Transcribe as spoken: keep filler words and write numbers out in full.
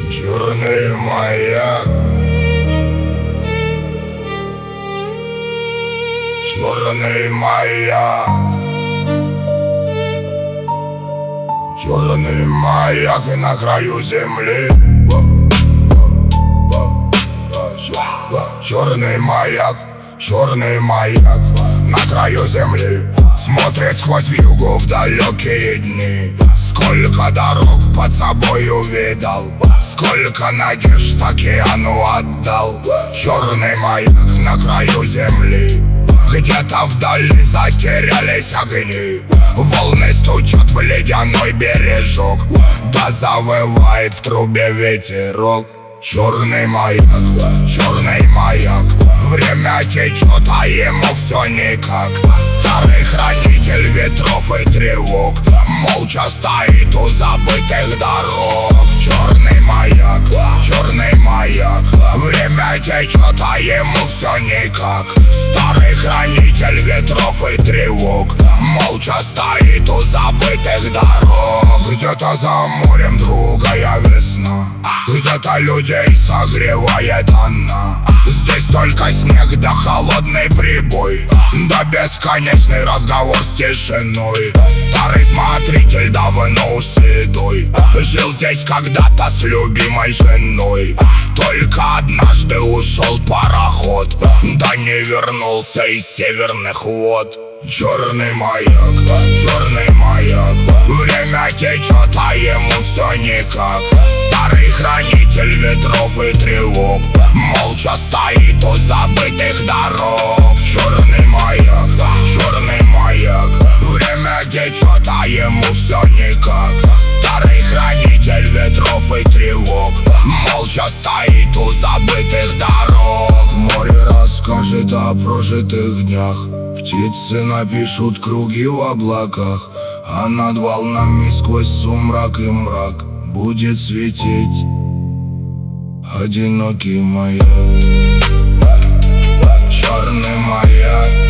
Черный маяк, черный маяк, черный маяк и на краю земли. Черный маяк, черный маяк на краю земли. Смотрит сквозь вьюгу в далекие дни. Сколько дорог под собой увидал, сколько надежд океану отдал. Черный маяк на краю земли. Где-то вдали затерялись огни. Волны стучат в ледяной бережок, да завывает в трубе ветерок. Черный маяк, черный маяк, время течет, а ему все никак. Старый хранитель ветров и тревог молча стоит у забытых дорог. Черный маяк, черный маяк, время течет, а ему все никак. Старый хранитель ветров и тревог молча стоит у забытых дорог. Где-то за морем другая весна, где-то людей согревает она. Здесь только снег да холодный прибой, да бесконечный разговор с тишиной. Старый смотритель давно уж седой жил здесь когда-то с любимой женой. Только однажды ушел пароход, да не вернулся из северных вод. Черный маяк, черный маяк, время течет, а ему все никак. Старый хранитель ветров и тревог молча стоит у забытых дорог. Черный маяк, черный маяк, время течет, а ему все никак. Старый хранитель ветров и тревог молча стоит у забытых дорог. Море расскажет о прожитых днях, птицы напишут круги в облаках, а над волнами сквозь сумрак и мрак будет светить одинокий маяк. Черный маяк.